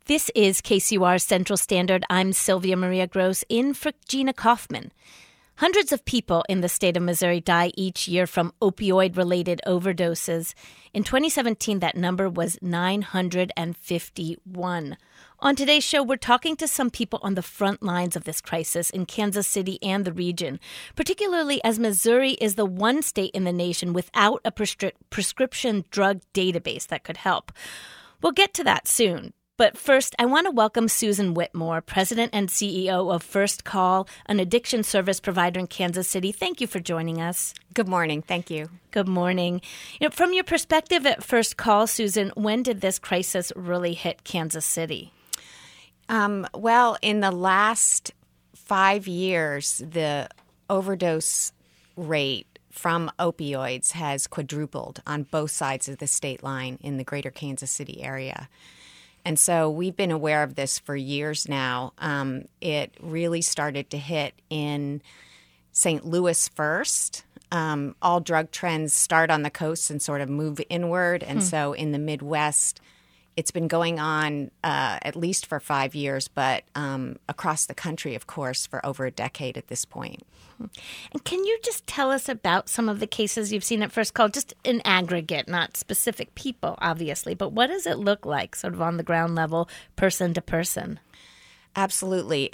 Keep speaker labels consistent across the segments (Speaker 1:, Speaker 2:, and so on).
Speaker 1: This is KCUR Central Standard. I'm Sylvia Maria Gross in for Gina Kaufman. Hundreds of people in the state of Missouri die each year from opioid-related overdoses. In 2017, that number was 951. On today's show, we're talking to some people on the front lines of this crisis in Kansas City and the region, particularly as Missouri is the one state in the nation without a prescription drug database that could help. We'll get to that soon. But first, I want to welcome Susan Whitmore, President and CEO of First Call, an addiction service provider in Kansas City. Thank you for joining us.
Speaker 2: Good morning. Thank you.
Speaker 1: Good morning. From your perspective at First Call, Susan, when did this crisis really hit Kansas City?
Speaker 2: Well, in the last 5 years, the overdose rate from opioids has quadrupled on both sides of the state line in the greater Kansas City area. And so we've been aware of this for years now. It really started to hit in St. Louis first. All drug trends start on the coast and sort of move inward. And so in the Midwest, it's been going on at least for 5 years, but across the country, of course, for over a decade at this point.
Speaker 1: And can you just tell us about some of the cases you've seen at First Call, just in aggregate, not specific people, obviously, but what does it look like sort of on the ground level, person to person?
Speaker 2: Absolutely.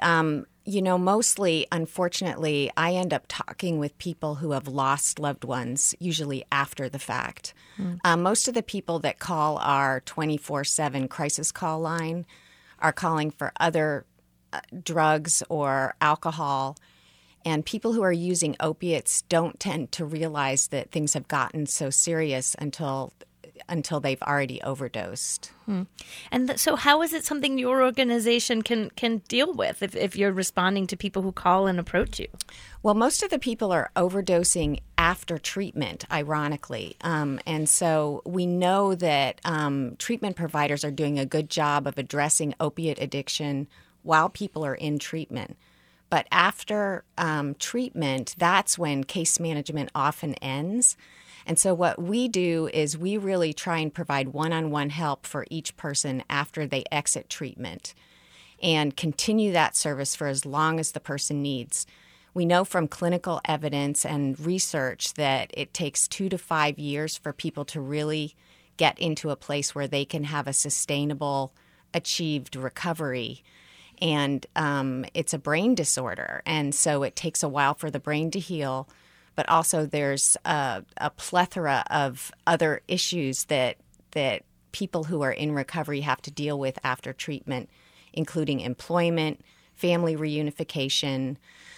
Speaker 2: Mostly, unfortunately, I end up talking with people who have lost loved ones, usually after the fact. Most of the people that call our 24/7 crisis call line are calling for other drugs or alcohol. And people who are using opiates don't tend to realize that things have gotten so serious until they've already overdosed.
Speaker 1: And so how is it something your organization can deal with if you're responding to people who call and approach you?
Speaker 2: Well, most of the people are overdosing after treatment, ironically. And so we know that treatment providers are doing a good job of addressing opiate addiction while people are in treatment. But after treatment, that's when case management often ends. And so what we do is we really try and provide one-on-one help for each person after they exit treatment and continue that service for as long as the person needs. We know from clinical evidence and research that it takes 2 to 5 years for people to really get into a place where they can have a sustainable, achieved recovery. And it's a brain disorder, and so it takes a while for the brain to heal. But also there's a plethora of other issues that people who are in recovery have to deal with after treatment, including employment, family reunification,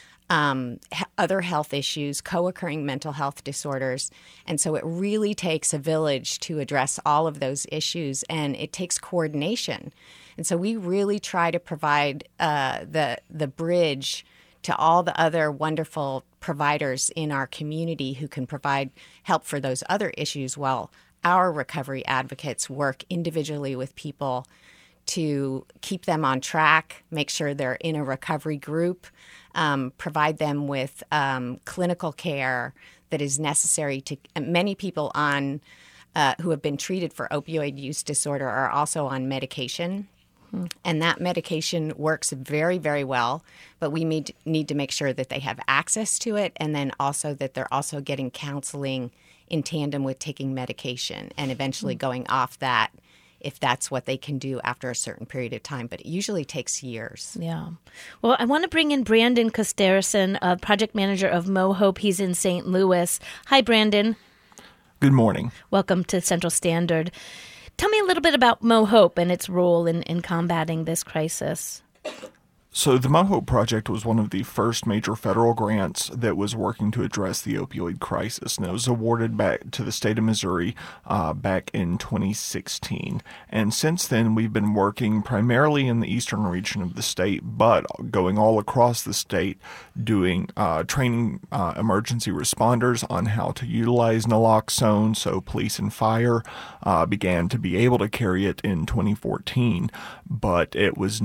Speaker 2: other health issues, co-occurring mental health disorders. And so it really takes a village to address all of those issues, and it takes coordination. And so we really try to provide the bridge to all the other wonderful providers in our community who can provide help for those other issues while our recovery advocates work individually with people to keep them on track, make sure they're in a recovery group, provide them with clinical care that is necessary to many people on who have been treated for opioid use disorder are also on medication. And that medication works very, very well, but we need to make sure that they have access to it, and then also that they're also getting counseling in tandem with taking medication and eventually going off that if that's what they can do after a certain period of time. But it usually takes years.
Speaker 1: Yeah. Well, I want to bring in Brandon Costerison, project manager of MoHope. He's in St. Louis. Hi, Brandon.
Speaker 3: Good morning.
Speaker 1: Welcome to Central Standard. Tell me a little bit about MoHope and its role in combating this crisis.
Speaker 3: So the MoHope Project was one of the first major federal grants that was working to address the opioid crisis, and it was awarded back to the state of Missouri back in 2016. And since then, we've been working primarily in the eastern region of the state, but going all across the state, doing training emergency responders on how to utilize naloxone. So police and fire began to be able to carry it in 2014, but it was not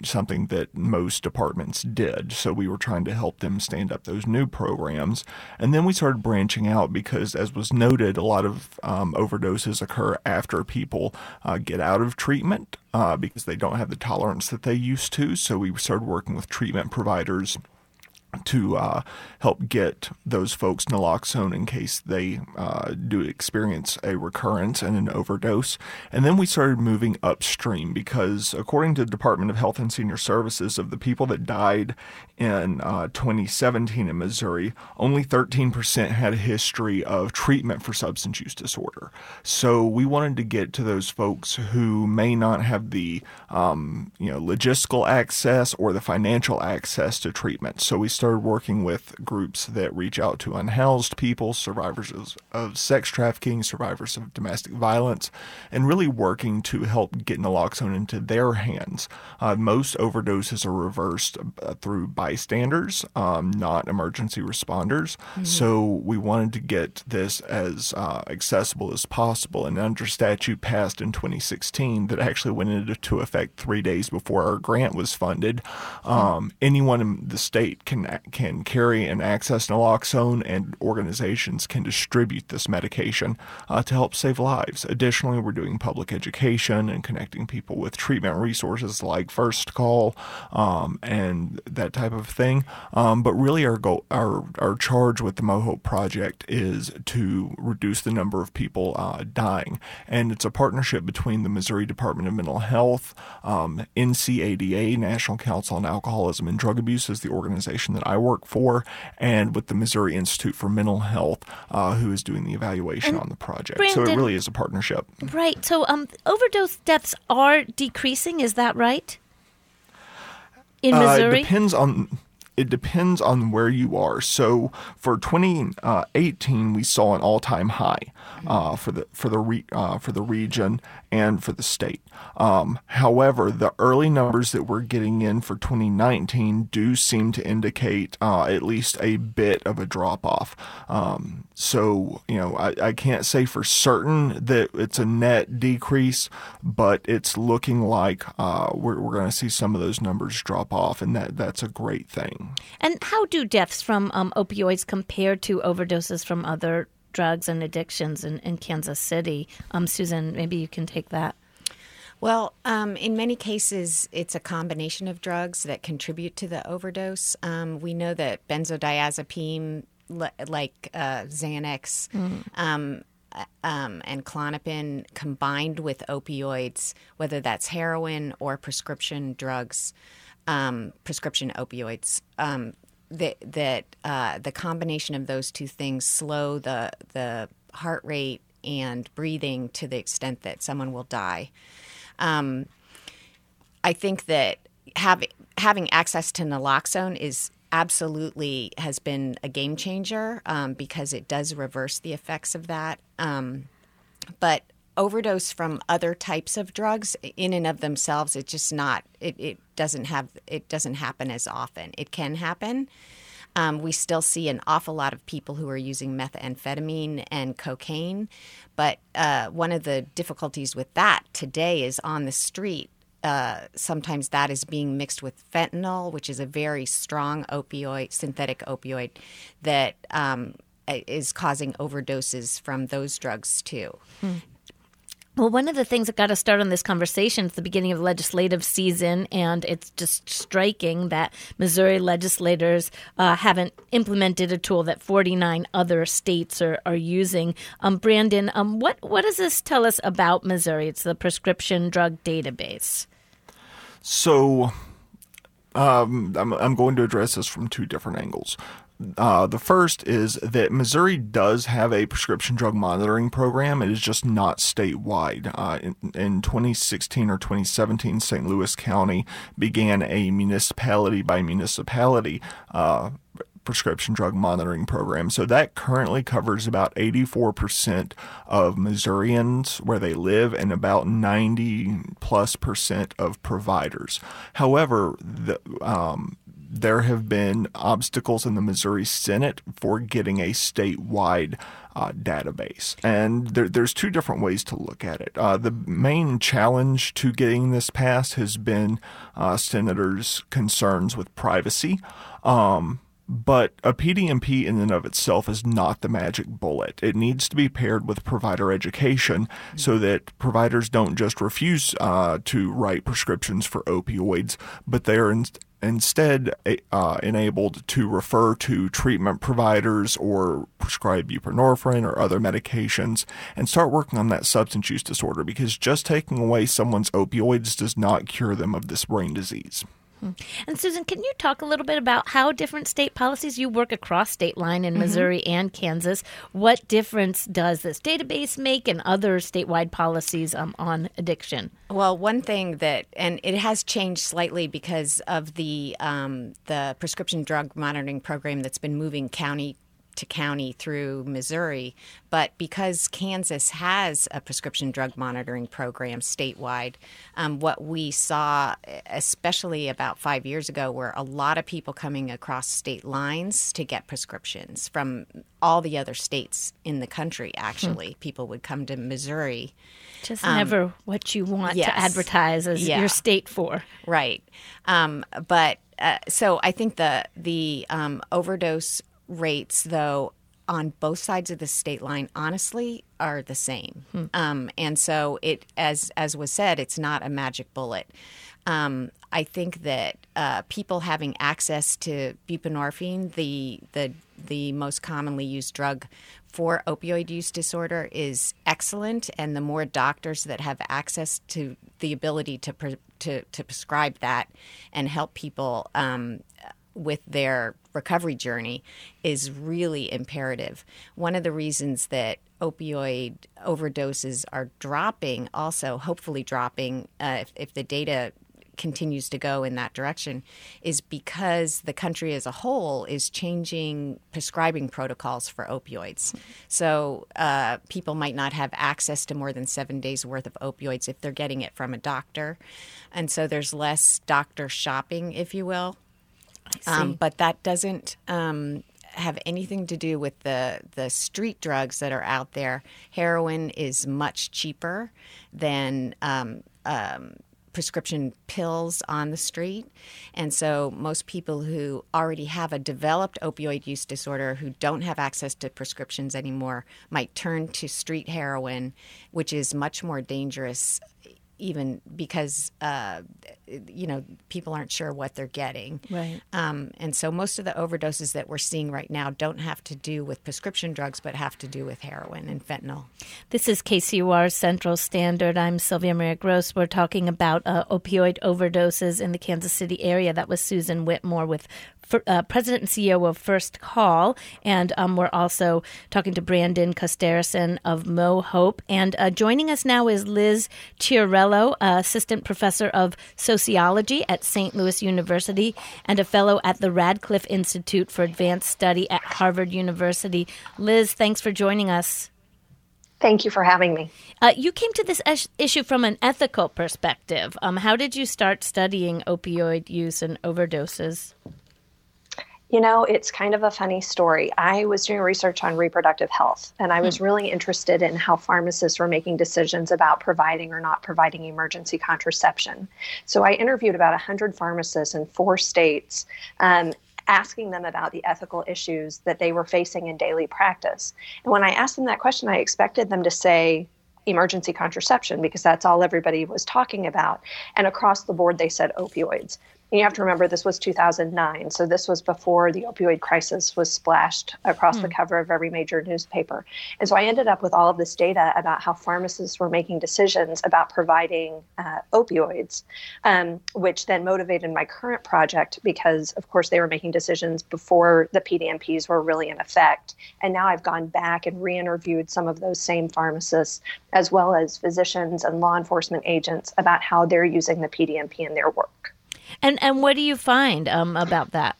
Speaker 3: something that most departments did. So we were trying to help them stand up those new programs. And then we started branching out because, as was noted, a lot of overdoses occur after people get out of treatment because they don't have the tolerance that they used to. So we started working with treatment providers to help get those folks naloxone in case they do experience a recurrence and an overdose. And then we started moving upstream because, according to the Department of Health and Senior Services, of the people that died in 2017 in Missouri, only 13% had a history of treatment for substance use disorder. So we wanted to get to those folks who may not have the logistical access or the financial access to treatment. So we started working with groups that reach out to unhoused people, survivors of sex trafficking, survivors of domestic violence, and really working to help get naloxone into their hands. Most overdoses are reversed through bystanders, not emergency responders. Mm-hmm. So we wanted to get this as accessible as possible. And under statute passed in 2016 that actually went into effect 3 days before our grant was funded, anyone in the state can carry and access naloxone, and organizations can distribute this medication to help save lives. Additionally, we're doing public education and connecting people with treatment resources like First Call and that type of thing. But really, our goal, our charge with the MoHope Project is to reduce the number of people dying, and it's a partnership between the Missouri Department of Mental Health, NCADA, National Council on Alcoholism and Drug Abuse, is the organization that I work for, and with the Missouri Institute for Mental Health, who is doing the evaluation on the project.
Speaker 1: Brandon,
Speaker 3: so it really is a partnership.
Speaker 1: Right. So overdose deaths are decreasing. Is that right? In Missouri?
Speaker 3: It depends on where you are. So for 2018, we saw an all-time high for the region and for the state. However, the early numbers that we're getting in for 2019 do seem to indicate at least a bit of a drop-off. So, I can't say for certain that it's a net decrease, but it's looking like we're going to see some of those numbers drop off, and that's a great thing.
Speaker 1: And how do deaths from opioids compare to overdoses from other drugs and addictions in Kansas City? Susan, maybe you can take that.
Speaker 2: Well, in many cases, it's a combination of drugs that contribute to the overdose. We know that benzodiazepine, like Xanax, and Klonopin, combined with opioids, whether that's heroin or prescription drugs, prescription opioids, the combination of those two things slow the heart rate and breathing to the extent that someone will die. I think that having access to naloxone has been a game changer because it does reverse the effects of that. But overdose from other types of drugs in and of themselves, it's just not. It doesn't happen as often. It can happen. We still see an awful lot of people who are using methamphetamine and cocaine, but one of the difficulties with that today is on the street. Sometimes that is being mixed with fentanyl, which is a very strong synthetic opioid that is causing overdoses from those drugs too.
Speaker 1: Well, one of the things that got us started on this conversation at the beginning of the legislative season, and it's just striking that Missouri legislators haven't implemented a tool that 49 other states are using. Brandon, what does this tell us about Missouri? It's the prescription drug database.
Speaker 3: So I'm going to address this from two different angles. The first is that Missouri does have a prescription drug monitoring program. It is just not statewide. In 2016 or 2017, St. Louis County began a municipality by municipality prescription drug monitoring program. So that currently covers about 84% of Missourians where they live and about 90+% of providers. However, there have been obstacles in the Missouri Senate for getting a statewide database. And there's two different ways to look at it. The main challenge to getting this passed has been senators' concerns with privacy. But a PDMP in and of itself is not the magic bullet. It needs to be paired with provider education so that providers don't just refuse to write prescriptions for opioids, but they are instead enabled to refer to treatment providers or prescribe buprenorphine or other medications and start working on that substance use disorder, because just taking away someone's opioids does not cure them of this brain disease.
Speaker 1: And Susan, can you talk a little bit about how different state policies, you work across state line in Missouri and Kansas, what difference does this database make and other statewide policies on addiction?
Speaker 2: Well, one thing that, and it has changed slightly because of the prescription drug monitoring program that's been moving county to county through Missouri, but because Kansas has a prescription drug monitoring program statewide, what we saw, especially about 5 years ago, were a lot of people coming across state lines to get prescriptions from all the other states in the country, actually. People would come to Missouri.
Speaker 1: Just never what you want to advertise as your state for.
Speaker 2: Right. So I think the overdose rates, though, on both sides of the state line, honestly, are the same. And so it, as was said, it's not a magic bullet. I think that people having access to buprenorphine, the most commonly used drug for opioid use disorder, is excellent. And the more doctors that have access to the ability to prescribe that and help people with their recovery journey is really imperative. One of the reasons that opioid overdoses are dropping, also hopefully dropping if the data continues to go in that direction, is because the country as a whole is changing prescribing protocols for opioids. So people might not have access to more than 7 days worth of opioids if they're getting it from a doctor. And so there's less doctor shopping, if you will. But that doesn't have anything to do with the street drugs that are out there. Heroin is much cheaper than prescription pills on the street. And so most people who already have a developed opioid use disorder, who don't have access to prescriptions anymore, might turn to street heroin, which is much more dangerous, even because, people aren't sure what they're getting.
Speaker 1: Right.
Speaker 2: And so most of the overdoses that we're seeing right now don't have to do with prescription drugs, but have to do with heroin and fentanyl.
Speaker 1: This is KCUR Central Standard. I'm Sylvia Maria Gross. We're talking about opioid overdoses in the Kansas City area. That was Susan Whitmore with President and CEO of First Call. And we're also talking to Brandon Costerison of MoHope. And joining us now is Liz Chiarello, Assistant Professor of Sociology at St. Louis University and a fellow at the Radcliffe Institute for Advanced Study at Harvard University. Liz, thanks for joining us.
Speaker 4: Thank you for having me.
Speaker 1: You came to this issue from an ethical perspective. How did you start studying opioid use and overdoses?
Speaker 4: You know, it's kind of a funny story. I was doing research on reproductive health, and I was really interested in how pharmacists were making decisions about providing or not providing emergency contraception. So I interviewed about 100 pharmacists in 4 states, asking them about the ethical issues that they were facing in daily practice. And when I asked them that question, I expected them to say emergency contraception, because that's all everybody was talking about. And across the board, they said opioids. And you have to remember, this was 2009, so this was before the opioid crisis was splashed across the cover of every major newspaper. And so I ended up with all of this data about how pharmacists were making decisions about providing opioids, which then motivated my current project because, of course, they were making decisions before the PDMPs were really in effect. And now I've gone back and re-interviewed some of those same pharmacists, as well as physicians and law enforcement agents, about how they're using the PDMP in their work.
Speaker 1: And what do you find about that?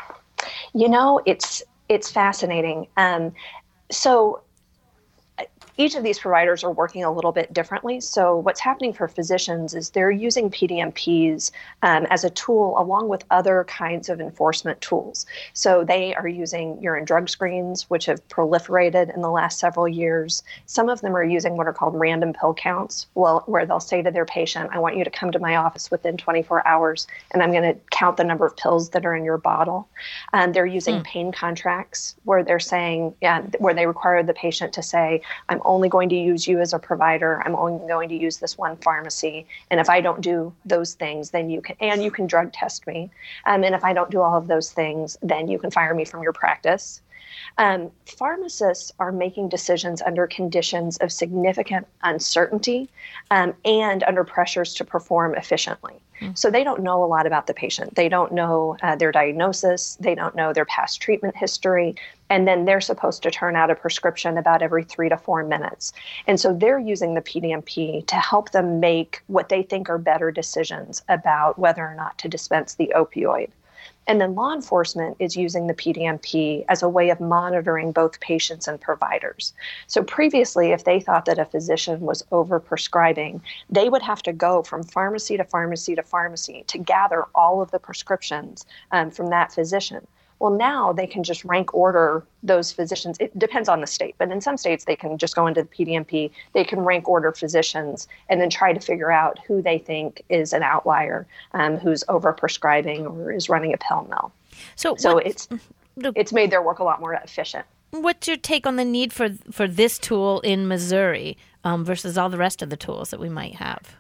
Speaker 4: You know, it's fascinating. So each of these providers are working a little bit differently. So what's happening for physicians is they're using PDMPs as a tool along with other kinds of enforcement tools. So they are using urine drug screens, which have proliferated in the last several years. Some of them are using what are called random pill counts, where they'll say to their patient, I want you to come to my office within 24 hours, and I'm going to count the number of pills that are in your bottle. They're using pain contracts, where they're saying, where they require the patient to say, I'm only going to use you as a provider. I'm only going to use this one pharmacy. And if I don't do those things, then you can drug test me. And if I don't do all of those things, then you can fire me from your practice. Pharmacists are making decisions under conditions of significant uncertainty and under pressures to perform efficiently. So they don't know a lot about the patient. They don't know their diagnosis. They don't know their past treatment history. And then they're supposed to turn out a prescription about every 3 to 4 minutes. And so they're using the PDMP to help them make what they think are better decisions about whether or not to dispense the opioid. And then law enforcement is using the PDMP as a way of monitoring both patients and providers. So previously, if they thought that a physician was overprescribing, they would have to go from pharmacy to pharmacy to pharmacy to gather all of the prescriptions from that physician. Well, now they can just rank order those physicians. It depends on the state, but in some states they can just go into the PDMP, they can rank order physicians and then try to figure out who they think is an outlier, who's overprescribing or is running a pill mill. So it's made their work a lot more efficient.
Speaker 1: What's your take on the need for this tool in Missouri versus all the rest of the tools that we might have?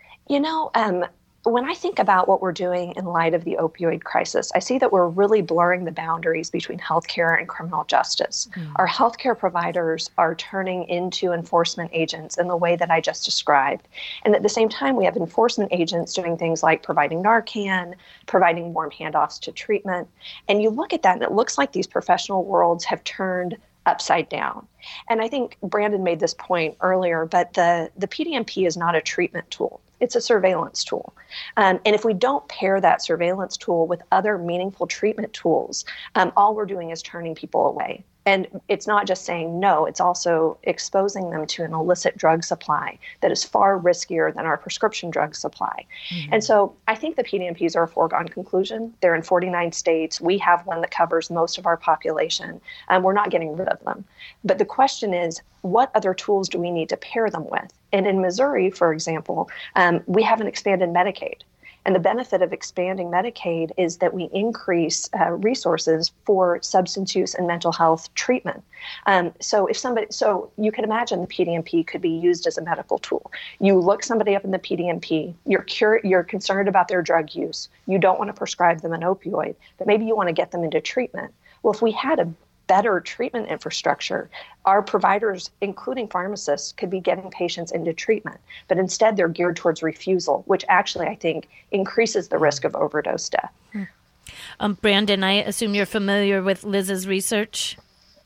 Speaker 4: When I think about what we're doing in light of the opioid crisis, I see that we're really blurring the boundaries between healthcare and criminal justice. Our healthcare providers are turning into enforcement agents in the way that I just described. And at the same time, we have enforcement agents doing things like providing Narcan, providing warm handoffs to treatment. And you look at that and it looks like these professional worlds have turned upside down. And I think Brandon made this point earlier, but the PDMP is not a treatment tool. It's a surveillance tool. And if we don't pair that surveillance tool with other meaningful treatment tools, all we're doing is turning people away. And it's not just saying no, it's also exposing them to an illicit drug supply that is far riskier than our prescription drug supply. And so I think the PDMPs are a foregone conclusion. They're in 49 states. We have one that covers most of our population, and we're not getting rid of them. But the question is, what other tools do we need to pair them with? And in Missouri, for example, we haven't expanded Medicaid. And the benefit of expanding Medicaid is that we increase resources for substance use and mental health treatment. So you can imagine the PDMP could be used as a medical tool. You look somebody up in the PDMP, you're concerned about their drug use. You don't want to prescribe them an opioid, but maybe you want to get them into treatment. Well, if we had a better treatment infrastructure, our providers, including pharmacists, could be getting patients into treatment. But instead, they're geared towards refusal, which actually, I think, increases the risk of overdose death.
Speaker 1: Brandon, I assume you're familiar with Liz's research?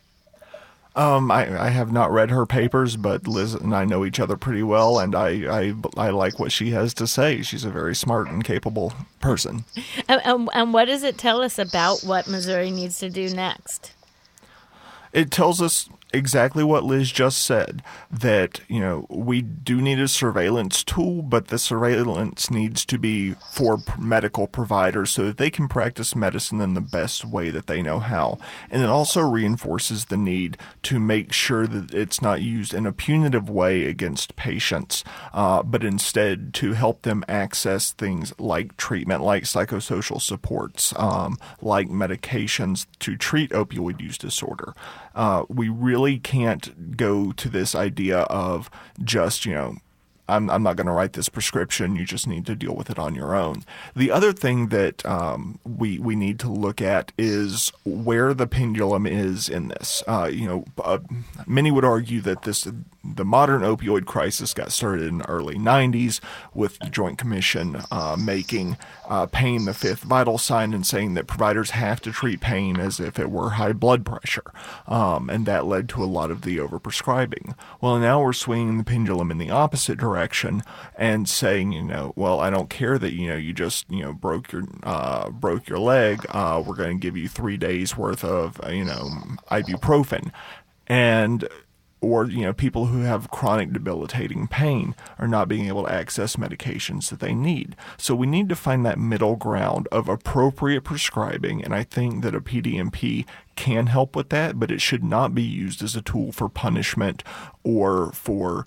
Speaker 3: I have not read her papers, but Liz and I know each other pretty well, and I like what she has to say. She's a very smart and capable person.
Speaker 1: And what does it tell us about what Missouri needs to do next?
Speaker 3: It tells us exactly what Liz just said, that, we do need a surveillance tool, but the surveillance needs to be for medical providers so that they can practice medicine in the best way that they know how. And it also reinforces the need to make sure that it's not used in a punitive way against patients, but instead to help them access things like treatment, like psychosocial supports, like medications to treat opioid use disorder. We really can't go to this idea of just, I'm not going to write this prescription. You just need to deal with it on your own. The other thing that we need to look at is where the pendulum is in this. Many would argue that the modern opioid crisis got started in the early 90s with the Joint Commission making pain the fifth vital sign and saying that providers have to treat pain as if it were high blood pressure. And that led to a lot of the overprescribing. Well, now we're swinging the pendulum in the opposite direction and saying, well, I don't care that, you just, broke your leg. We're going to give you 3 days worth of, ibuprofen. And or, people who have chronic debilitating pain are not being able to access medications that they need. So we need to find that middle ground of appropriate prescribing, and I think that a PDMP can help with that, but it should not be used as a tool for punishment or for,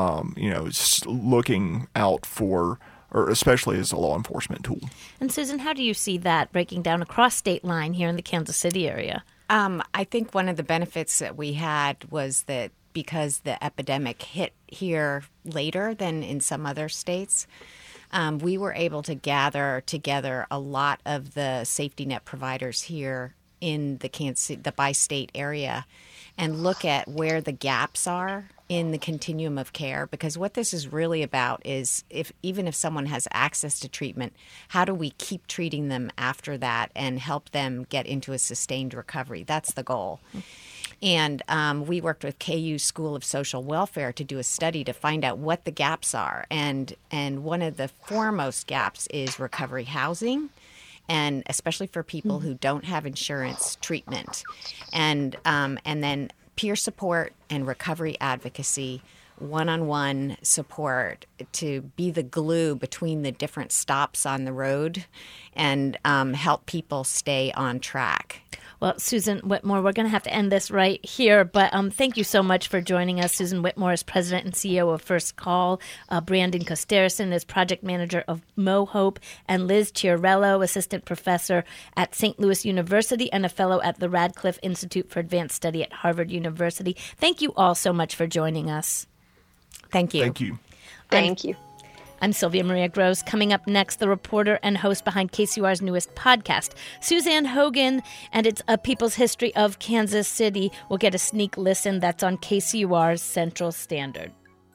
Speaker 3: looking out for, or especially as a law enforcement tool.
Speaker 1: And Susan, how do you see that breaking down across state line here in the Kansas City area?
Speaker 2: I think one of the benefits that we had was that because the epidemic hit here later than in some other states, we were able to gather together a lot of the safety net providers here in the bi-state area and look at where the gaps are in the continuum of care, because what this is really about is even if someone has access to treatment, how do we keep treating them after that and help them get into a sustained recovery? That's the goal. And we worked with KU School of Social Welfare to do a study to find out what the gaps are. And one of the foremost gaps is recovery housing, and especially for people who don't have insurance, treatment. And then peer support and recovery advocacy, one-on-one support to be the glue between the different stops on the road and help people stay on track.
Speaker 1: Well, Susan Whitmore, we're going to have to end this right here, but thank you so much for joining us. Susan Whitmore is president and CEO of First Call. Brandon Costerison is project manager of MoHope, and Liz Chiarello, assistant professor at St. Louis University and a fellow at the Radcliffe Institute for Advanced Study at Harvard University. Thank you all so much for joining us.
Speaker 2: Thank you.
Speaker 3: Thank you.
Speaker 4: Thank you.
Speaker 1: I'm Sylvia Maria Gross. Coming up next, the reporter and host behind KCUR's newest podcast, Suzanne Hogan, and it's A People's History of Kansas City. We'll get a sneak listen. That's on KCUR's Central Standard.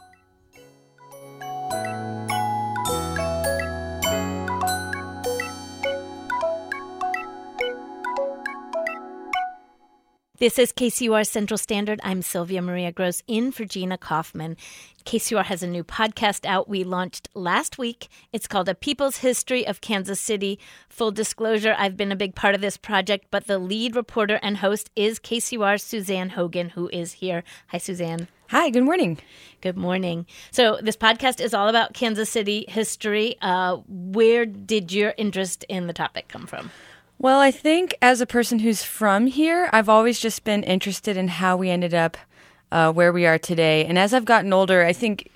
Speaker 1: This is KCUR Central Standard. I'm Sylvia Maria Gross in for Gina Kaufman. KCUR has a new podcast out we launched last week. It's called A People's History of Kansas City. Full disclosure, I've been a big part of this project, but the lead reporter and host is KCUR's Suzanne Hogan, who is here. Hi, Suzanne.
Speaker 5: Hi, good morning.
Speaker 1: Good morning. So this podcast is all about Kansas City history. Where did your interest in the topic come from?
Speaker 5: Well, I think as a person who's from here, I've always just been interested in how we ended up where we are today. And as I've gotten older, I think,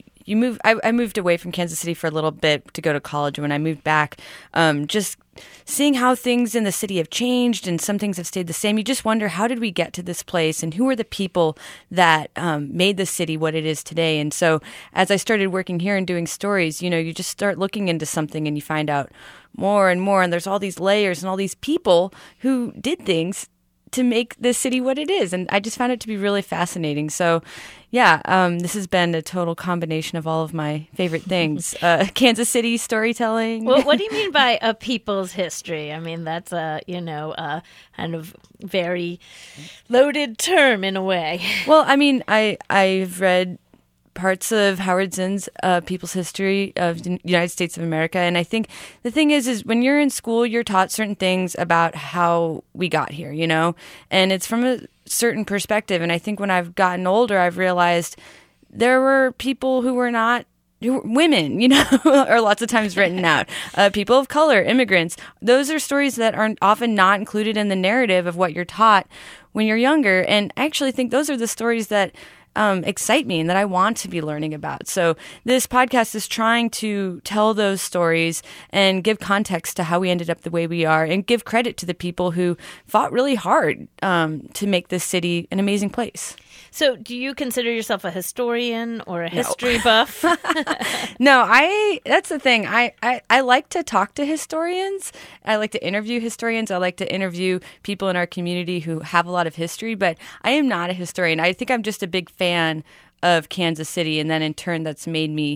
Speaker 5: I moved away from Kansas City for a little bit to go to college. When I moved back, just seeing how things in the city have changed and some things have stayed the same, you just wonder, how did we get to this place and who are the people that made the city what it is today? And so as I started working here and doing stories, you just start looking into something and you find out more and more. And there's all these layers and all these people who did things to make this city what it is. And I just found it to be really fascinating. So, this has been a total combination of all of my favorite things. Kansas City storytelling.
Speaker 1: Well, what do you mean by a people's history? I mean, that's a kind of very loaded term in a way.
Speaker 5: Well, I mean, I've read parts of Howard Zinn's People's History of the United States of America. And I think the thing is when you're in school, you're taught certain things about how we got here, and it's from a certain perspective. And I think when I've gotten older, I've realized there were people who were women, are lots of times written out. People of color, immigrants. Those are stories that are often not included in the narrative of what you're taught when you're younger. And I actually think those are the stories that excite me and that I want to be learning about. So this podcast is trying to tell those stories and give context to how we ended up the way we are and give credit to the people who fought really hard to make this city an amazing place.
Speaker 1: So do you consider yourself a historian or a history buff?
Speaker 5: No, that's the thing. I like to talk to historians. I like to interview historians. I like to interview people in our community who have a lot of history, but I am not a historian. I think I'm just a big fan of Kansas City, and then in turn that's made me,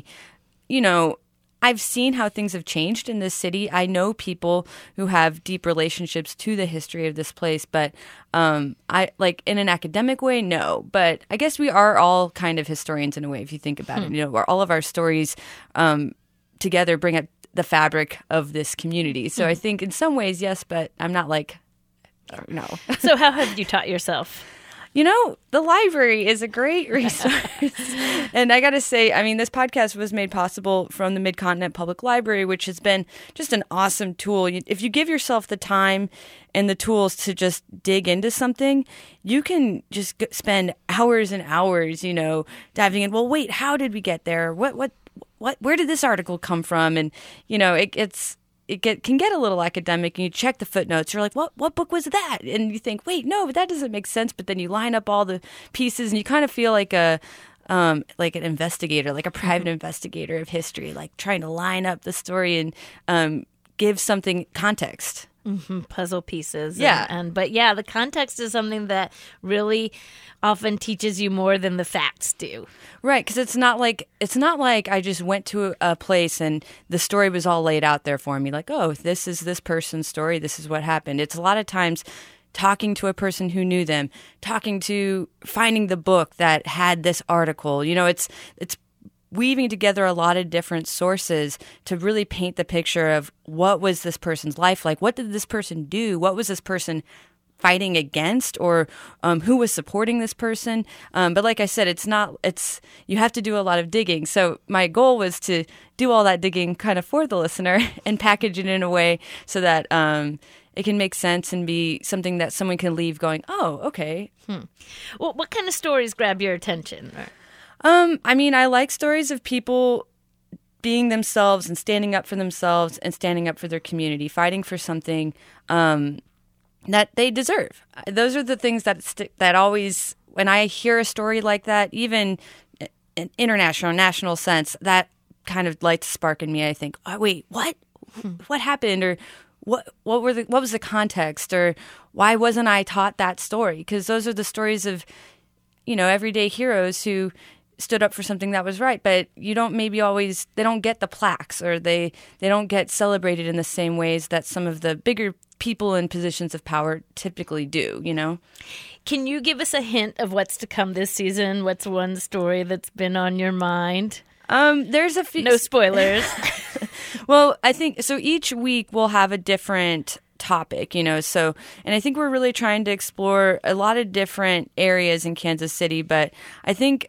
Speaker 5: I've seen how things have changed in this city. I know people who have deep relationships to the history of this place, but I like in an academic way, no. But I guess we are all kind of historians in a way, if you think about it. Where all of our stories together bring up the fabric of this community. So I think in some ways, yes, but I'm not no.
Speaker 1: So how have you taught yourself?
Speaker 5: The library is a great resource. And I got to say, this podcast was made possible from the Mid-Continent Public Library, which has been just an awesome tool. If you give yourself the time and the tools to just dig into something, you can just spend hours and hours, diving in. Well, wait, how did we get there? Where did this article come from? And, it can get a little academic, and you check the footnotes. You're like, what book was that? And you think, wait, no, but that doesn't make sense. But then you line up all the pieces, and you kind of feel like an investigator, like a private investigator of history, like trying to line up the story and give something context.
Speaker 1: Mm-hmm. Puzzle pieces.
Speaker 5: Yeah.
Speaker 1: But the context is something that really often teaches you more than the facts do.
Speaker 5: Right, because it's not like I just went to a place and the story was all laid out there for me. Like, oh, this is this person's story. This is what happened. It's a lot of times talking to a person who knew them, finding the book that had this article. It's weaving together a lot of different sources to really paint the picture of what was this person's life like? What did this person do? What was this person fighting against, or who was supporting this person? But like I said, you have to do a lot of digging. So my goal was to do all that digging kind of for the listener and package it in a way so that it can make sense and be something that someone can leave going, oh, okay.
Speaker 1: Well, what kind of stories grab your attention?
Speaker 5: I like stories of people being themselves and standing up for themselves and standing up for their community, fighting for something that they deserve. Those are the things that always, when I hear a story like that, even in international, national sense, that kind of lights a spark in me. I think, oh, wait, what? What happened? Or what was the context? Or why wasn't I taught that story? Because those are the stories of, everyday heroes who stood up for something that was right, but they don't get the plaques, or they don't get celebrated in the same ways that some of the bigger people in positions of power typically do,
Speaker 1: Can you give us a hint of what's to come this season? What's one story that's been on your mind?
Speaker 5: There's a few.
Speaker 1: No spoilers.
Speaker 5: Well, I think so. Each week we'll have a different topic, and I think we're really trying to explore a lot of different areas in Kansas City, but I think,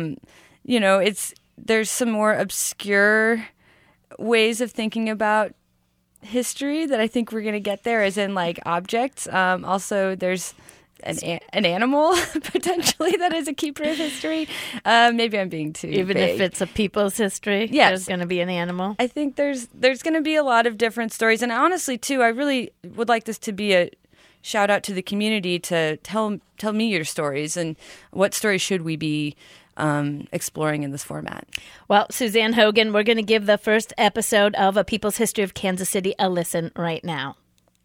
Speaker 5: there's some more obscure ways of thinking about history that I think we're going to get there, as in like objects. Also, there's an animal potentially that is a keeper of history. Maybe I'm being too
Speaker 1: even
Speaker 5: vague.
Speaker 1: If it's a people's history.
Speaker 5: Yes.
Speaker 1: There's going to be an animal.
Speaker 5: I think there's going to be a lot of different stories, and honestly too, I really would like this to be a shout out to the community to tell me your stories, and what stories should we be exploring in this format.
Speaker 1: Well, Suzanne Hogan, we're going to give the first episode of A People's History of Kansas City a listen right now.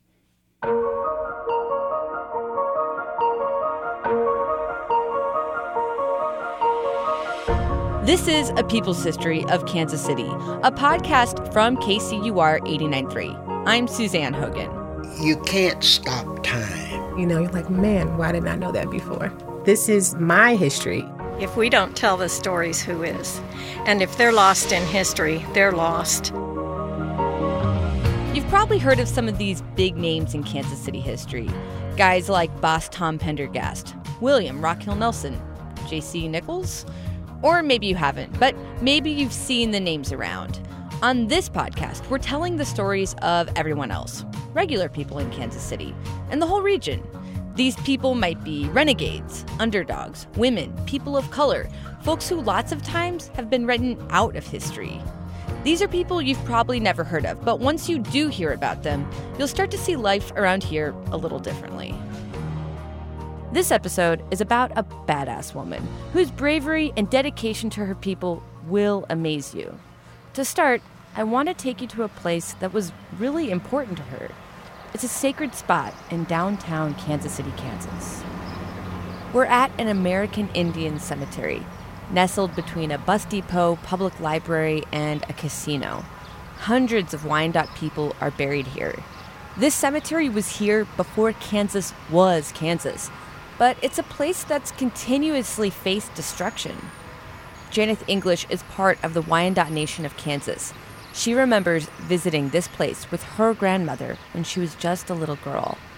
Speaker 1: This is A People's History of Kansas City, a podcast from KCUR 89.3. I'm Suzanne Hogan.
Speaker 6: You can't stop time.
Speaker 7: You're like, man, why didn't I know that before? This is my history.
Speaker 8: If we don't tell the stories, who is? And if they're lost in history, they're lost.
Speaker 1: You've probably heard of some of these big names in Kansas City history. Guys like Boss Tom Pendergast, William Rock Hill Nelson, J.C. Nichols. Or maybe you haven't, but maybe you've seen the names around. On this podcast, we're telling the stories of everyone else, regular people in Kansas City, and the whole region. These people might be renegades, underdogs, women, people of color, folks who lots of times have been written out of history. These are people you've probably never heard of, but once you do hear about them, you'll start to see life around here a little differently. This episode is about a badass woman whose bravery and dedication to her people will amaze you. To start, I want to take you to a place that was really important to her. It's a sacred spot in downtown Kansas City, Kansas. We're at an American Indian cemetery, nestled between a bus depot, public library, and a casino. Hundreds of Wyandotte people are buried here. This cemetery was here before Kansas was Kansas, but it's a place that's continuously faced destruction. Janeth English is part of the Wyandotte Nation of Kansas. She remembers visiting this place with her grandmother when she was just a little girl.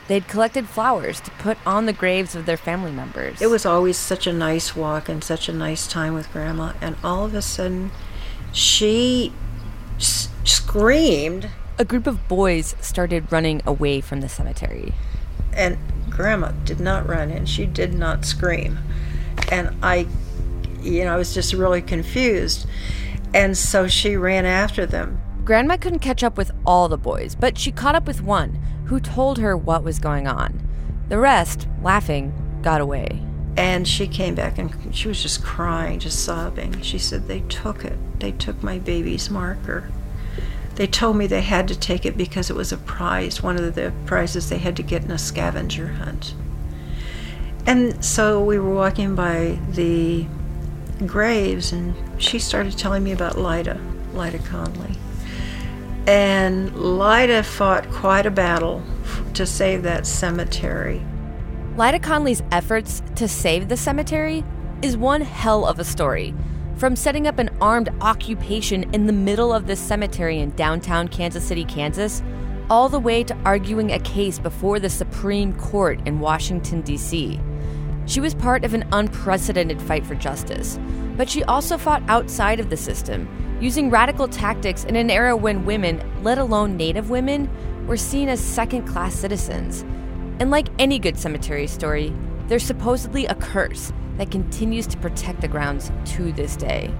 Speaker 5: They'd collected flowers to put on the graves of their family members.
Speaker 9: It was always such a nice walk and such a nice time with Grandma, and all of a sudden, she screamed.
Speaker 5: A group of boys started running away from the cemetery.
Speaker 9: And Grandma did not run, and she did not scream. And I was just really confused. And so she ran after them.
Speaker 5: Grandma couldn't catch up with all the boys, but she caught up with one who told her what was going on. The rest, laughing, got away.
Speaker 9: And she came back and she was just crying, just sobbing. She said, they took it. They took my baby's marker. They told me they had to take it because it was a prize, one of the prizes they had to get in a scavenger hunt. And so we were walking by the graves, and she started telling me about Lyda Conley. And Lyda fought quite a battle to save that cemetery.
Speaker 5: Lyda Conley's efforts to save the cemetery is one hell of a story. From setting up an armed occupation in the middle of this cemetery in downtown Kansas City, Kansas, all the way to arguing a case before the Supreme Court in Washington, D.C. She was part of an unprecedented fight for justice, but she also fought outside of the system, using radical tactics in an era when women, let alone Native women, were seen as second-class citizens. And like any good cemetery story, there's supposedly a curse that continues to protect the grounds to this day.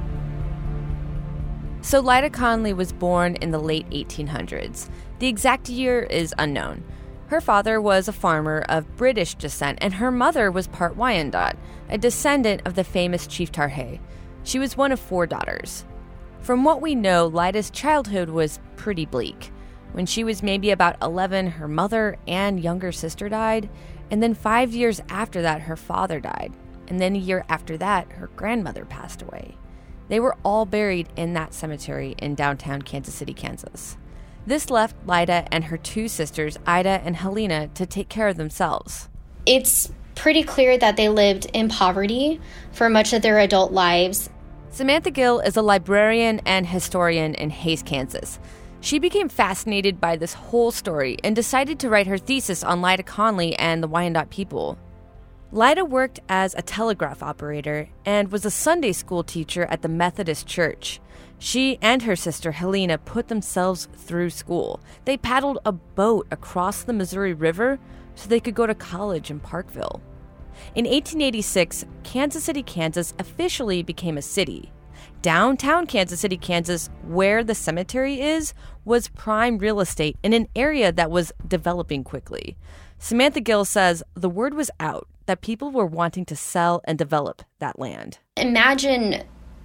Speaker 5: So Lyda Conley was born in the late 1800s. The exact year is unknown. Her father was a farmer of British descent, and her mother was part Wyandot, a descendant of the famous Chief Tarhe. She was one of 4 daughters. From what we know, Lyda's childhood was pretty bleak. When she was maybe about 11, her mother and younger sister died, and then 5 years after that, her father died. And then a year after that, her grandmother passed away. They were all buried in that cemetery in downtown Kansas City, Kansas. This left Lyda and her 2 sisters, Ida and Helena, to take care of themselves.
Speaker 10: It's pretty clear that they lived in poverty for much of their adult lives.
Speaker 5: Samantha Gill is a librarian and historian in Hays, Kansas. She became fascinated by this whole story and decided to write her thesis on Lyda Conley and the Wyandot people. Lyda worked as a telegraph operator and was a Sunday school teacher at the Methodist Church. She and her sister Helena put themselves through school. They paddled a boat across the Missouri River so they could go to college in Parkville. In 1886, Kansas City, Kansas officially became a city. Downtown Kansas City, Kansas, where the cemetery is, was prime real estate in an area that was developing quickly. Samantha Gill says the word was out that people were wanting to sell and develop that land.
Speaker 10: Imagine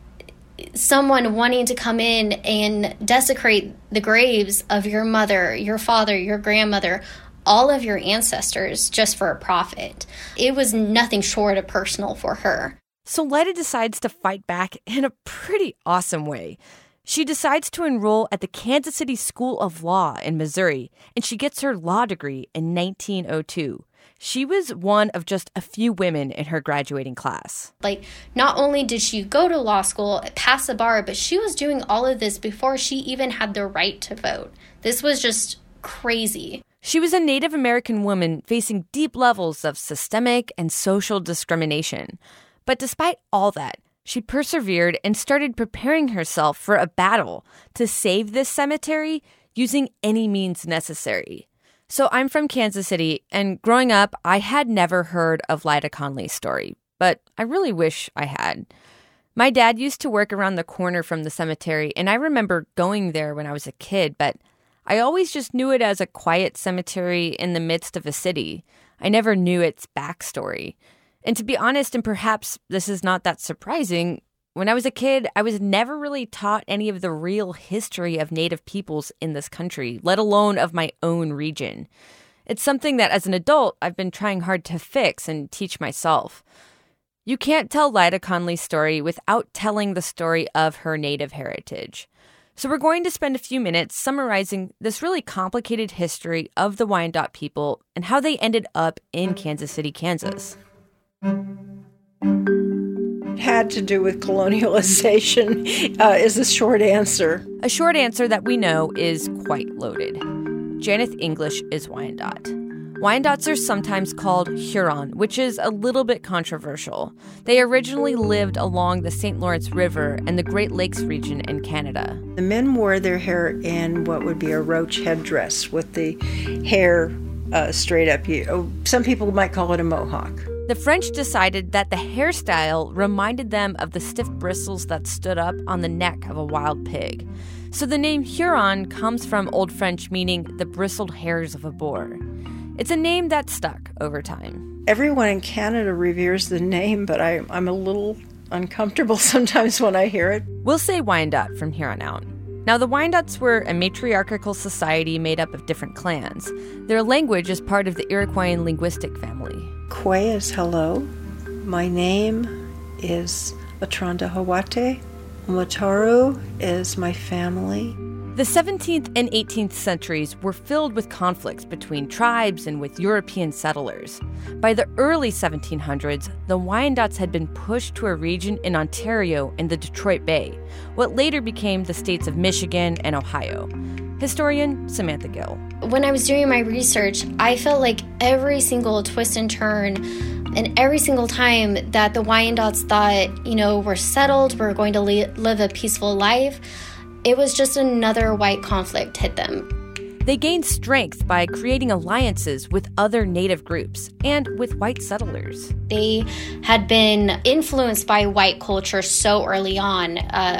Speaker 10: someone wanting to come in and desecrate the graves of your mother, your father, your grandmother, all of your ancestors just for a profit. It was nothing short of personal for her.
Speaker 5: So Lyda decides to fight back in a pretty awesome way. She decides to enroll at the Kansas City School of Law in Missouri, and she gets her law degree in 1902. She was one of just a few women in her graduating class.
Speaker 10: Not only did she go to law school, pass the bar, but she was doing all of this before she even had the right to vote. This was just crazy.
Speaker 5: She was a Native American woman facing deep levels of systemic and social discrimination. But despite all that, she persevered and started preparing herself for a battle to save this cemetery using any means necessary. So I'm from Kansas City, and growing up, I had never heard of Lyda Conley's story, but I really wish I had. My dad used to work around the corner from the cemetery, and I remember going there when I was a kid, but I always just knew it as a quiet cemetery in the midst of a city. I never knew its backstory. And to be honest, and perhaps this is not that surprising, when I was a kid, I was never really taught any of the real history of Native peoples in this country, let alone of my own region. It's something that as an adult, I've been trying hard to fix and teach myself. You can't tell Lyda Conley's story without telling the story of her Native heritage. So we're going to spend a few minutes summarizing this really complicated history of the Wyandot people and how they ended up in Kansas City, Kansas.
Speaker 9: It had to do with colonialization is a short answer.
Speaker 5: A short answer that we know is quite loaded. Janeth English is Wyandot. Wyandots are sometimes called Huron, which is a little bit controversial. They originally lived along the St. Lawrence River and the Great Lakes region in Canada.
Speaker 9: The men wore their hair in what would be a roach headdress with the hair straight up. Some people might call it a mohawk.
Speaker 5: The French decided that the hairstyle reminded them of the stiff bristles that stood up on the neck of a wild pig. So the name Huron comes from Old French meaning the bristled hairs of a boar. It's a name that stuck over time.
Speaker 9: Everyone in Canada reveres the name, but I'm a little uncomfortable sometimes when I hear it.
Speaker 5: We'll say Wyandot from here on out. Now, the Wyandots were a matriarchal society made up of different clans. Their language is part of the Iroquoian linguistic family.
Speaker 9: Kwe is hello. My name is Atronda-Hawate. Mataru is my family.
Speaker 5: The 17th and 18th centuries were filled with conflicts between tribes and with European settlers. By the early 1700s, the Wyandots had been pushed to a region in Ontario and the Detroit Bay, what later became the states of Michigan and Ohio. Historian Samantha Gill.
Speaker 10: When I was doing my research, I felt like every single twist and turn and every single time that the Wyandots thought, we're settled, we're going to live a peaceful life, it was just another white conflict hit them.
Speaker 5: They gained strength by creating alliances with other native groups and with white settlers.
Speaker 10: They had been influenced by white culture so early on.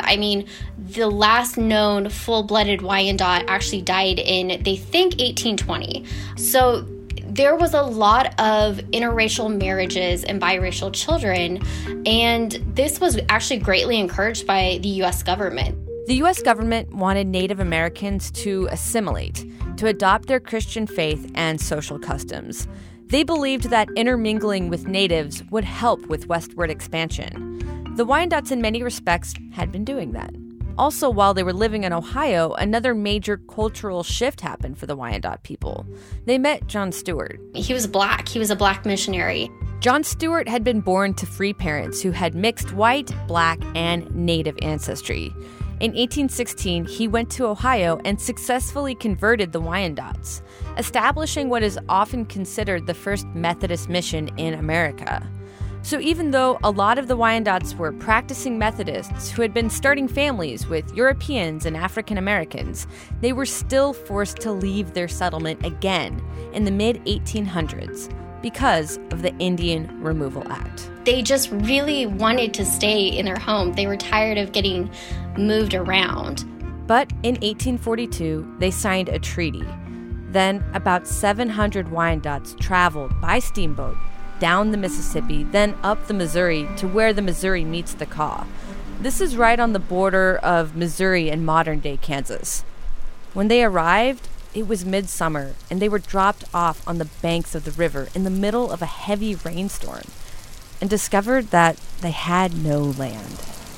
Speaker 10: The last known full-blooded Wyandot actually died in, they think, 1820. So there was a lot of interracial marriages and biracial children, and this was actually greatly encouraged by the U.S. government.
Speaker 5: The U.S. government wanted Native Americans to assimilate, to adopt their Christian faith and social customs. They believed that intermingling with natives would help with westward expansion. The Wyandots, in many respects, had been doing that. Also, while they were living in Ohio, another major cultural shift happened for the Wyandot people. They met John Stewart.
Speaker 10: He was black. He was a black missionary.
Speaker 5: John Stewart had been born to free parents who had mixed white, black, and native ancestry. In 1816, he went to Ohio and successfully converted the Wyandots, establishing what is often considered the first Methodist mission in America. So even though a lot of the Wyandots were practicing Methodists who had been starting families with Europeans and African Americans, they were still forced to leave their settlement again in the mid-1800s because of the Indian Removal Act.
Speaker 10: They just really wanted to stay in their home. They were tired of getting moved around.
Speaker 5: But in 1842, they signed a treaty. Then about 700 Wyandots traveled by steamboat down the Mississippi, then up the Missouri to where the Missouri meets the Kaw. This is right on the border of Missouri and modern-day Kansas. When they arrived, it was midsummer, and they were dropped off on the banks of the river in the middle of a heavy rainstorm and discovered that they had no land.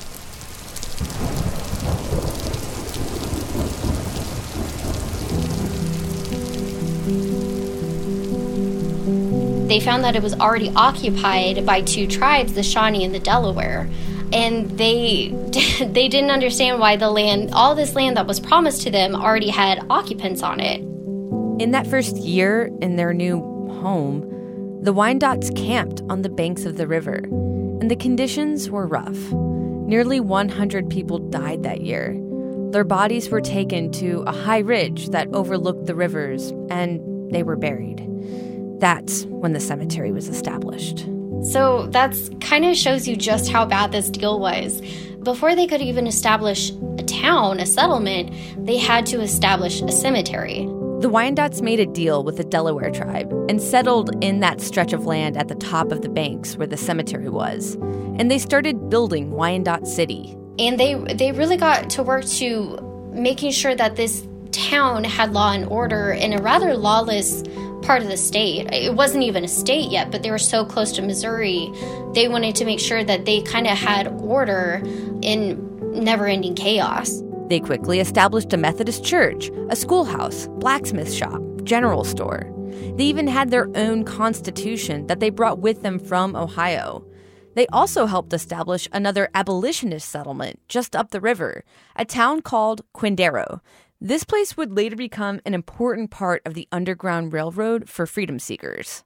Speaker 10: They found that it was already occupied by two tribes, the Shawnee and the Delaware. And they didn't understand why all this land that was promised to them already had occupants on it.
Speaker 5: In that first year in their new home, the Wyandots camped on the banks of the river, and the conditions were rough. Nearly 100 people died that year. Their bodies were taken to a high ridge that overlooked the rivers, and they were buried. That's when the cemetery was established.
Speaker 10: So that's kind of shows you just how bad this deal was. Before they could even establish a town, a settlement, they had to establish a cemetery.
Speaker 5: The Wyandots made a deal with the Delaware tribe and settled in that stretch of land at the top of the banks where the cemetery was. And they started building Wyandot City.
Speaker 10: And they really got to work to making sure that this town had law and order in a rather lawless part of the state. It wasn't even a state yet, but they were so close to Missouri, they wanted to make sure that they kind of had order in never-ending chaos.
Speaker 5: They quickly established a Methodist church, a schoolhouse, blacksmith shop, general store. They even had their own constitution that they brought with them from Ohio. They also helped establish another abolitionist settlement just up the river, a town called Quindaro. This place would later become an important part of the Underground Railroad for freedom seekers.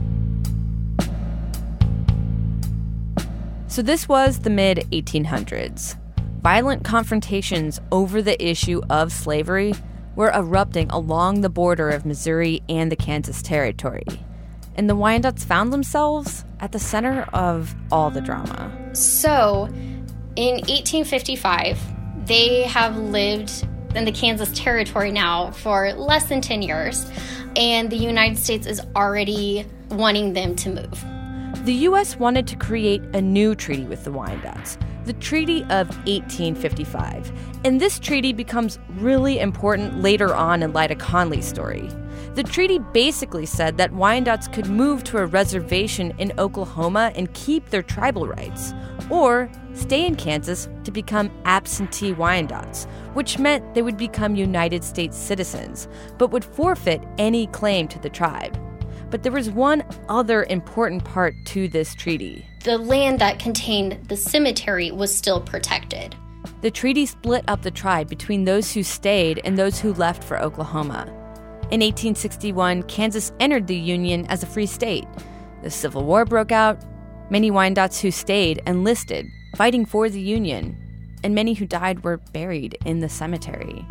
Speaker 5: So this was the mid-1800s. Violent confrontations over the issue of slavery were erupting along the border of Missouri and the Kansas Territory. And the Wyandottes found themselves at the center of all the drama.
Speaker 10: So, in 1855, they have lived in the Kansas Territory now for less than 10 years, and the United States is already wanting them to move.
Speaker 5: The U.S. wanted to create a new treaty with the Wyandottes, the Treaty of 1855. And this treaty becomes really important later on in Lyda Conley's story. The treaty basically said that Wyandottes could move to a reservation in Oklahoma and keep their tribal rights, or stay in Kansas to become absentee Wyandottes, which meant they would become United States citizens, but would forfeit any claim to the tribe. But there was one other important part to this treaty.
Speaker 10: The land that contained the cemetery was still protected.
Speaker 5: The treaty split up the tribe between those who stayed and those who left for Oklahoma. In 1861, Kansas entered the Union as a free state. The Civil War broke out. Many Wyandottes who stayed enlisted, fighting for the Union, and many who died were buried in the cemetery.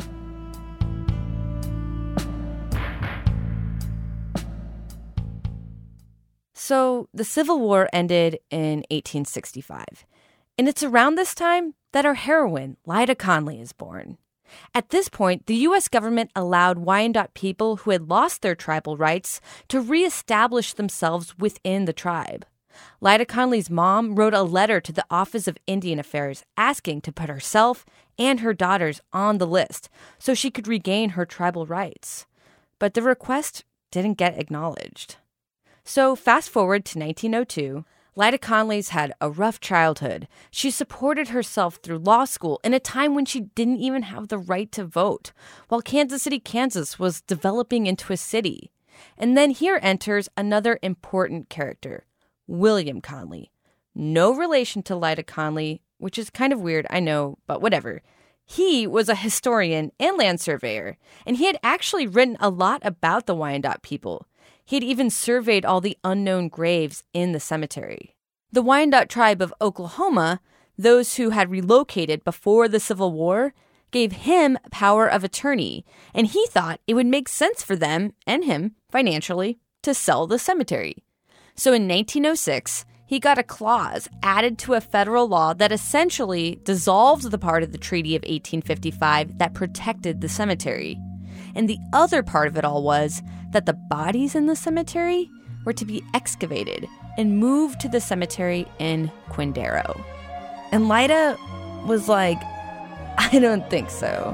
Speaker 5: So the Civil War ended in 1865, and it's around this time that our heroine, Lyda Conley, is born. At this point, the U.S. government allowed Wyandot people who had lost their tribal rights to reestablish themselves within the tribe. Lyda Conley's mom wrote a letter to the Office of Indian Affairs asking to put herself and her daughters on the list so she could regain her tribal rights. But the request didn't get acknowledged. So fast forward to 1902, Lyda Conley's had a rough childhood. She supported herself through law school in a time when she didn't even have the right to vote, while Kansas City, Kansas was developing into a city. And then here enters another important character, William Conley. No relation to Lyda Conley, which is kind of weird, I know, but whatever. He was a historian and land surveyor, and he had actually written a lot about the Wyandot people. He had even surveyed all the unknown graves in the cemetery. The Wyandot tribe of Oklahoma, those who had relocated before the Civil War, gave him power of attorney, and he thought it would make sense for them, and him, financially, to sell the cemetery. So in 1906, he got a clause added to a federal law that essentially dissolved the part of the Treaty of 1855 that protected the cemetery. And the other part of it all was that the bodies in the cemetery were to be excavated and moved to the cemetery in Quindaro. And Lyda was like, I don't think so.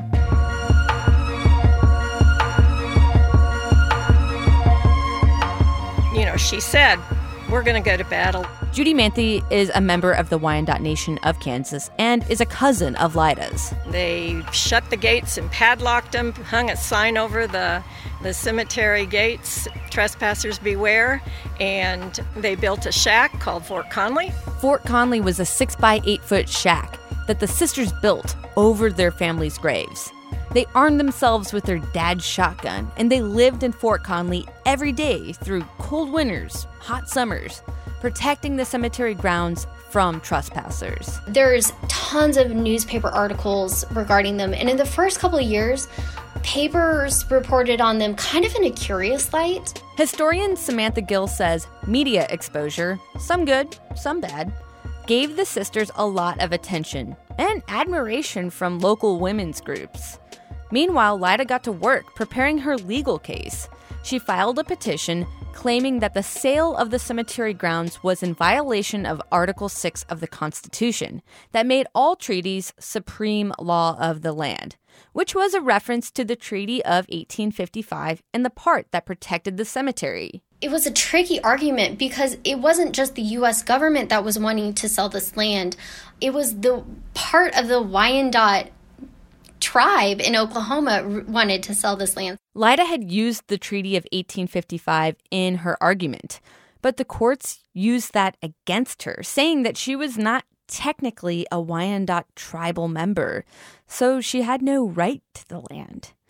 Speaker 8: You know, she said, we're going to go to battle.
Speaker 5: Judy Manthe is a member of the Wyandot Nation of Kansas and is a cousin of Lyda's.
Speaker 8: They shut the gates and padlocked them, hung a sign over the cemetery gates, trespassers beware, and they built a shack called Fort Conley.
Speaker 5: Fort Conley was a 6-by-8-foot shack that the sisters built over their family's graves. They armed themselves with their dad's shotgun, and they lived in Fort Conley every day through cold winters, hot summers, protecting the cemetery grounds from trespassers.
Speaker 10: There's tons of newspaper articles regarding them, and in the first couple of years, papers reported on them kind of in a curious light.
Speaker 5: Historian Samantha Gill says media exposure, some good, some bad, gave the sisters a lot of attention and admiration from local women's groups. Meanwhile, Lyda got to work preparing her legal case. She filed a petition claiming that the sale of the cemetery grounds was in violation of Article 6 of the Constitution that made all treaties supreme law of the land, which was a reference to the Treaty of 1855 and the part that protected the cemetery.
Speaker 10: It was a tricky argument because it wasn't just the U.S. government that was wanting to sell this land. It was the part of the Wyandot tribe in Oklahoma wanted to sell this land.
Speaker 5: Lyda had used the Treaty of 1855 in her argument, but the courts used that against her, saying that she was not technically a Wyandot tribal member, so she had no right to the land.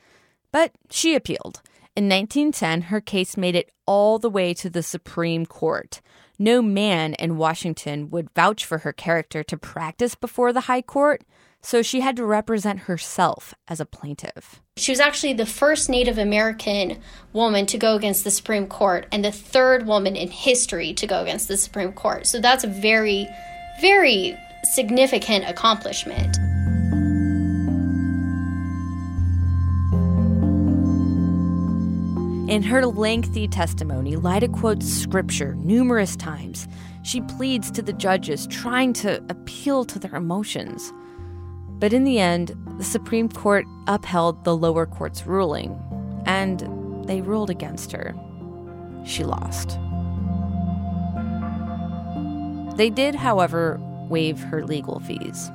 Speaker 5: But she appealed. In 1910, her case made it all the way to the Supreme Court. No man in Washington would vouch for her character to practice before the High Court, so she had to represent herself as a plaintiff.
Speaker 10: She was actually the first Native American woman to go against the Supreme Court and the third woman in history to go against the Supreme Court. So that's a very, very significant accomplishment.
Speaker 5: In her lengthy testimony, Lyda quotes scripture numerous times. She pleads to the judges, trying to appeal to their emotions. But in the end, the Supreme Court upheld the lower court's ruling, and they ruled against her. She lost. They did, however, waive her legal fees.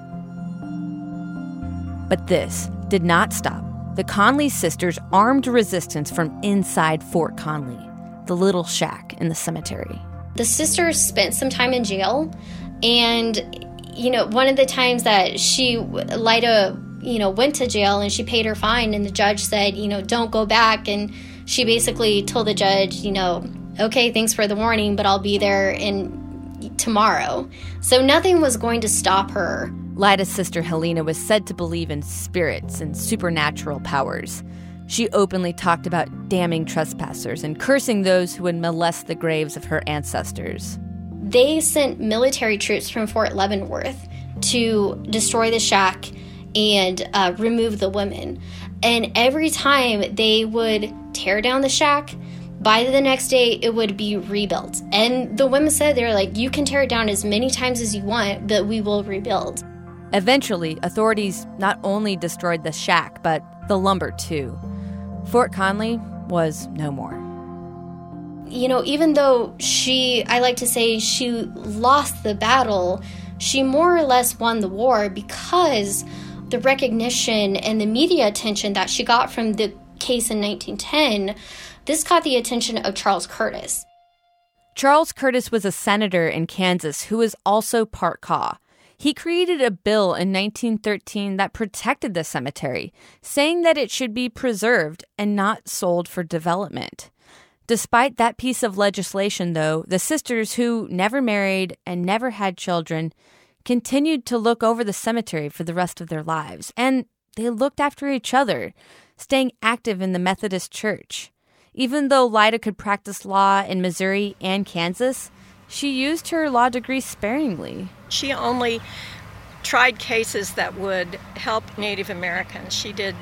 Speaker 5: But this did not stop the Conley sisters' armed resistance from inside Fort Conley, the little shack in the cemetery.
Speaker 10: The sisters spent some time in jail, and, one of the times that Lyda, went to jail and she paid her fine, and the judge said, don't go back, and she basically told the judge, okay, thanks for the warning, but I'll be there tomorrow. So nothing was going to stop her.
Speaker 5: Lyda's sister Helena was said to believe in spirits and supernatural powers. She openly talked about damning trespassers and cursing those who would molest the graves of her ancestors.
Speaker 10: They sent military troops from Fort Leavenworth to destroy the shack and remove the women. And every time they would tear down the shack, by the next day, it would be rebuilt. And the women said, they were like, you can tear it down as many times as you want, but we will rebuild.
Speaker 5: Eventually, authorities not only destroyed the shack, but the lumber too. Fort Conley was no more.
Speaker 10: Even though I like to say she lost the battle, she more or less won the war because the recognition and the media attention that she got from the case in 1910, this caught the attention of Charles Curtis.
Speaker 5: Charles Curtis was a senator in Kansas who was also part Kaw. He created a bill in 1913 that protected the cemetery, saying that it should be preserved and not sold for development. Despite that piece of legislation, though, the sisters, who never married and never had children, continued to look over the cemetery for the rest of their lives. And they looked after each other, staying active in the Methodist Church. Even though Lyda could practice law in Missouri and Kansas, she used her law degree sparingly.
Speaker 8: She only tried cases that would help Native Americans. She did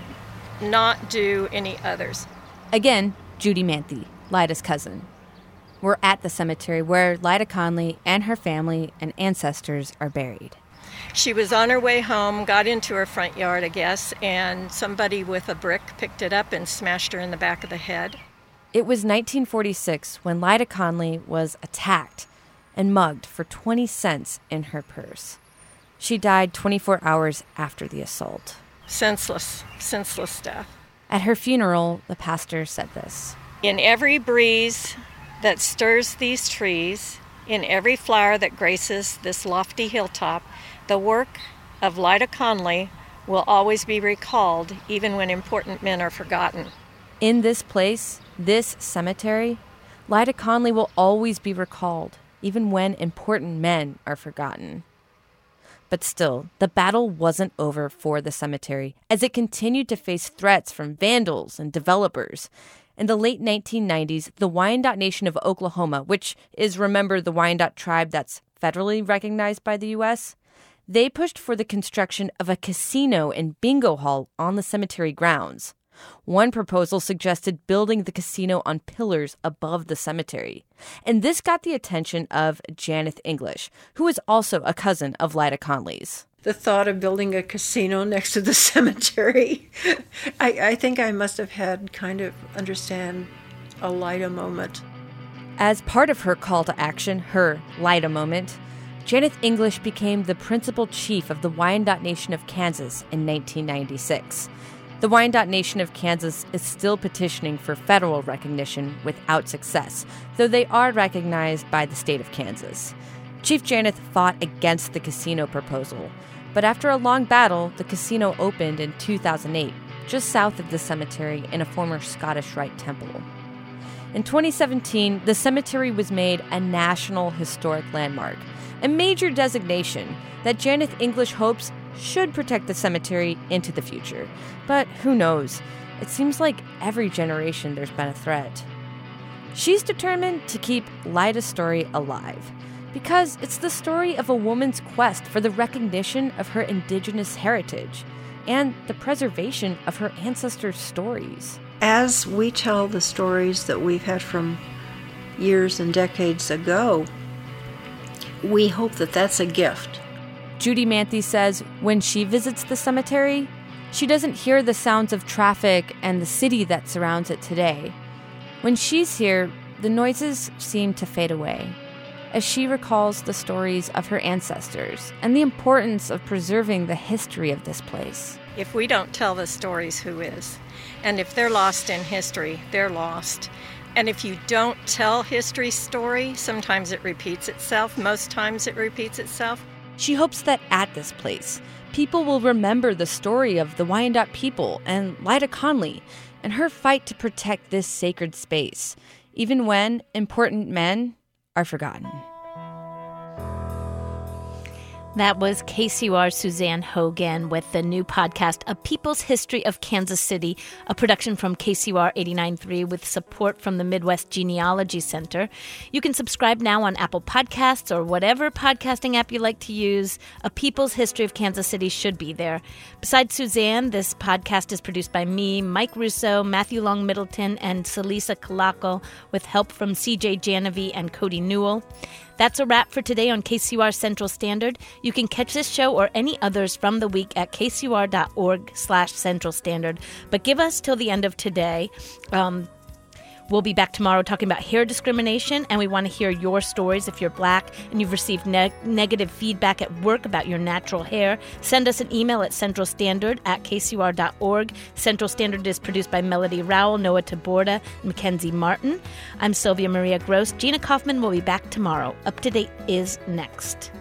Speaker 8: not do any others.
Speaker 5: Again, Judy Manthe, Lyda's cousin. We're at the cemetery where Lyda Conley and her family and ancestors are buried.
Speaker 8: She was on her way home, got into her front yard, I guess, and somebody with a brick picked it up and smashed her in the back of the head.
Speaker 5: It was 1946 when Lyda Conley was attacked and mugged for 20 cents in her purse. She died 24 hours after the assault.
Speaker 8: Senseless death.
Speaker 5: At her funeral, the pastor said this:
Speaker 8: "In every breeze that stirs these trees, in every flower that graces this lofty hilltop, the work of Lyda Conley will always be recalled, even when important men are forgotten."
Speaker 5: In this place, this cemetery, Lyda Conley will always be recalled, even when important men are forgotten. But still, the battle wasn't over for the cemetery, as it continued to face threats from vandals and developers. In the late 1990s, the Wyandot Nation of Oklahoma, which is, remember, the Wyandot tribe that's federally recognized by the U.S., they pushed for the construction of a casino and bingo hall on the cemetery grounds. One proposal suggested building the casino on pillars above the cemetery. And this got the attention of Janeth English, who is also a cousin of Lyda Conley's.
Speaker 9: The thought of building a casino next to the cemetery, I think I must have had kind of understand a Lyda moment.
Speaker 5: As part of her call to action, her Lyda moment, Janeth English became the principal chief of the Wyandot Nation of Kansas in 1996. The Wyandot Nation of Kansas is still petitioning for federal recognition without success, though they are recognized by the state of Kansas. Chief Janeth fought against the casino proposal, but after a long battle, the casino opened in 2008, just south of the cemetery in a former Scottish Rite temple. In 2017, the cemetery was made a National Historic Landmark, a major designation that Janet English hopes should protect the cemetery into the future. But who knows? It seems like every generation there's been a threat. She's determined to keep Lyda's story alive, because it's the story of a woman's quest for the recognition of her indigenous heritage and the preservation of her ancestors' stories.
Speaker 9: As we tell the stories that we've had from years and decades ago, we hope that that's a gift.
Speaker 5: Judy Manthe says when she visits the cemetery, she doesn't hear the sounds of traffic and the city that surrounds it today. When she's here, the noises seem to fade away, as she recalls the stories of her ancestors and the importance of preserving the history of this place.
Speaker 8: If we don't tell the stories, who is? And if they're lost in history, they're lost. And if you don't tell history's story, sometimes it repeats itself, most times it repeats itself.
Speaker 5: She hopes that at this place, people will remember the story of the Wyandot people and Lyda Conley and her fight to protect this sacred space, even when important men are forgotten.
Speaker 1: That was KCUR's Suzanne Hogan with the new podcast, A People's History of Kansas City, a production from KCUR 89.3 with support from the Midwest Genealogy Center. You can subscribe now on Apple Podcasts or whatever podcasting app you like to use. A People's History of Kansas City should be there. Besides Suzanne, this podcast is produced by me, Mike Russo, Matthew Long Middleton, and Celisa Calaco, with help from CJ Janovi and Cody Newell. That's a wrap for today on KCUR Central Standard. You can catch this show or any others from the week at kcur.org/Central Standard. But give us till the end of today. We'll be back tomorrow talking about hair discrimination, and we want to hear your stories. If you're Black and you've received negative feedback at work about your natural hair, send us an email at centralstandard@kcur.org. Central Standard is produced by Melody Rowell, Noah Taborda, and Mackenzie Martin. I'm Sylvia Maria Gross. Gina Kaufman will be back tomorrow. Up to Date is next.